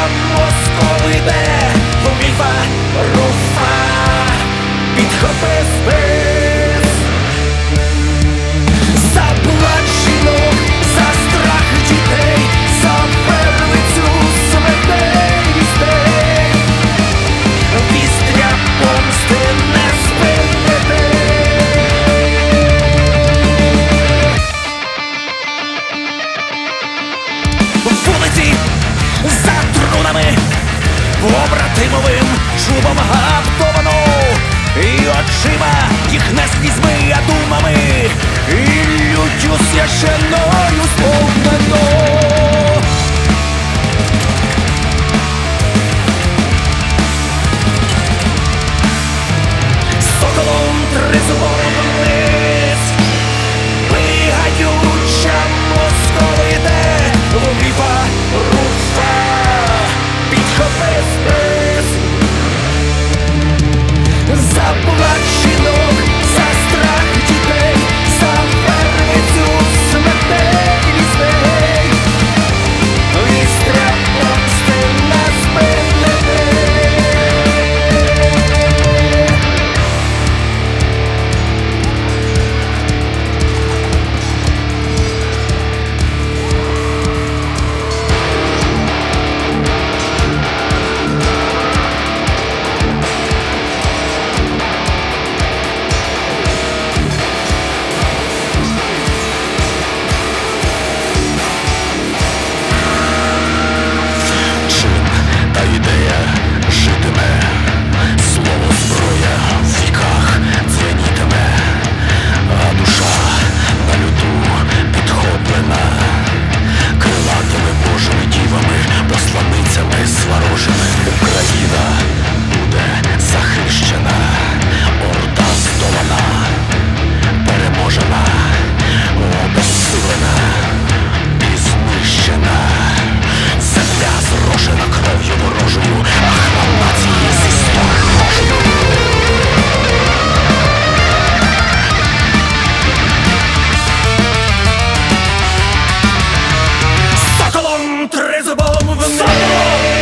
москов іде, вміфа, руфа, підхопи спис. За плач жінок, за страх дітей, за первицю смертей вістей, вістря помсти не спинити. Вулиці за трунами, побратимовим шубом гаптовано, і очима їх не слізьми, а думами, і люттю священною сповнено. Соколом тризубом вниз, бигаюча москов іде, вміфа, руфа, підхопи спис. За плач жінок, за страх дітей, за первицю смертей вістей, вістря помсти не спинити. Тризубом вниз.